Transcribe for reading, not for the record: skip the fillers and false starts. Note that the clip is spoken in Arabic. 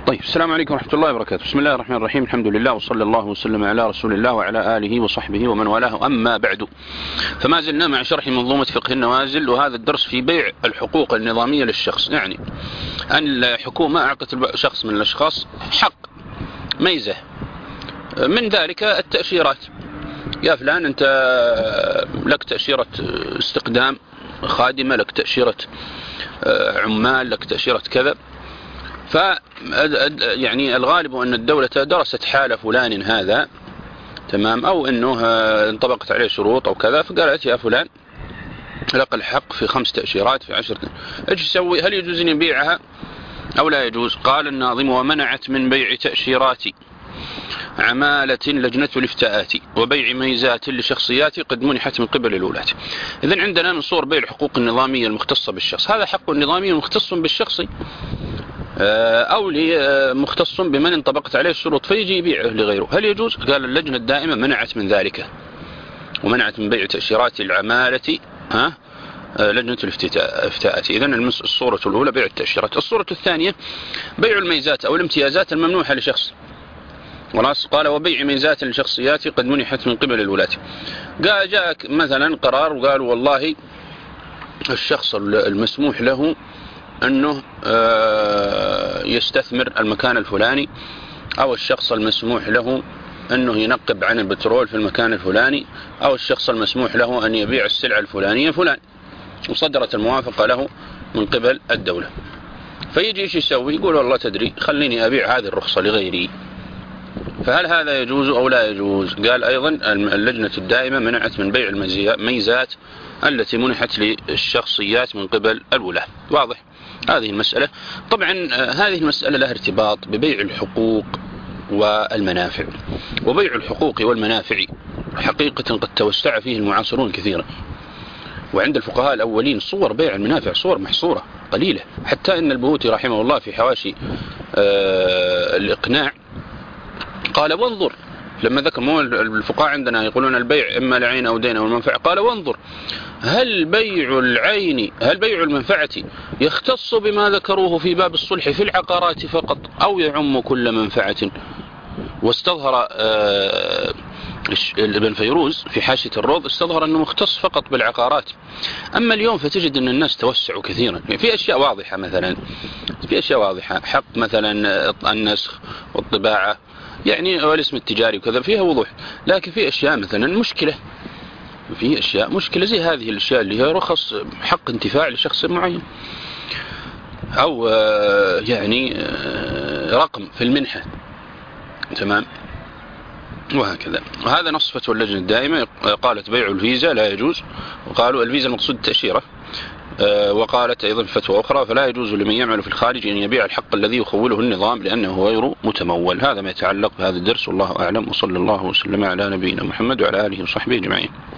طيب، السلام عليكم ورحمة الله وبركاته. بسم الله الرحمن الرحيم. الحمد لله وصلى الله وسلم على رسول الله وعلى آله وصحبه ومن والاه، أما بعد، فما زلنا مع شرح منظومة فقه النوازل، وهذا الدرس في بيع الحقوق النظامية للشخص. يعني أن الحكومة أعطت شخص من الأشخاص حق ميزة، من ذلك التأشيرات. يا فلان أنت لك تأشيرة استقدام خادمة، لك تأشيرة عمال، لك تأشيرة كذا. يعني الغالب أن الدولة درست حال فلان هذا، تمام، أو أنه انطبقت عليه شروط أو كذا، فقالت يا فلان لك الحق في 5 تأشيرات في 10. ايش يسوي؟ هل يجوز أن يبيعها أو لا يجوز؟ قال الناظم: ومنعت من بيع تأشيرات عمالة لجنة الافتاءات، وبيع ميزات لشخصيات قد منحت من قبل الولاة. إذن عندنا من صور بيع الحقوق النظامية المختصة بالشخص. هذا حق نظامي مختص بالشخص أو مختص بمن انطبقت عليه الشروط، فيجي يبيعه لغيره. هل يجوز؟ قال اللجنة الدائمة منعت من ذلك، ومنعت من بيع تأشيرات العمالة لجنة الافتاءات. إذن الصورة الأولى بيع التأشيرات. الصورة الثانية بيع الميزات أو الامتيازات الممنوحة لشخص. قال وبيع ميزات لشخصيات قد منحت من قبل الولاة. جاء مثلا قرار وقالوا والله الشخص المسموح له أنه يستثمر المكان الفلاني، أو الشخص المسموح له أنه ينقب عن البترول في المكان الفلاني، أو الشخص المسموح له أن يبيع السلعة الفلانية فلان، وصدرت الموافقة له من قبل الدولة. فيجي ايش يسوي؟ يقول والله تدري خليني أبيع هذه الرخصة لغيري. فهل هذا يجوز أو لا يجوز؟ قال أيضا اللجنة الدائمة منعت من بيع الميزات التي منحت للشخصيات من قبل الولاة. واضح هذه المسألة؟ طبعا هذه المسألة لها ارتباط ببيع الحقوق والمنافع. وبيع الحقوق والمنافع حقيقة قد توسع فيه المعاصرون كثيرا، وعند الفقهاء الأولين صور بيع المنافع صور محصورة قليلة، حتى إن البهوتي رحمه الله في حواشي الإقناع قال وانظر، لما ذكر مو الفقهاء عندنا يقولون البيع إما لعين أو دين أو المنفعة، قال وانظر هل بيع المنفعة يختص بما ذكروه في باب الصلح في العقارات فقط، أو يعم كل منفعة؟ واستظهر ابن فيروز في حاشية الروض استظهر أنه مختص فقط بالعقارات. أما اليوم فتجد أن الناس توسعوا كثيرا في أشياء واضحة، مثلا في أشياء واضحة حق مثلا النسخ والطباعة، يعني والاسم التجاري وكذا فيها وضوح. لكن في أشياء مثلا مشكلة، في أشياء مشكلة زي هذه الأشياء اللي هي رخص حق انتفاع لشخص معين، أو يعني رقم في المنحة، تمام، وهكذا. وهذا نص فتوى اللجنة الدائمة، قالت بيع الفيزا لا يجوز، وقالوا الفيزا المقصود التأشيرة. وقالت أيضا في فتوى أخرى فلا يجوز لمن يعمل في الخارج أن يبيع الحق الذي يخوله النظام لأنه غير متمول. هذا ما يتعلق بهذا الدرس، والله أعلم، وصلى الله وسلم على نبينا محمد وعلى آله وصحبه أجمعين.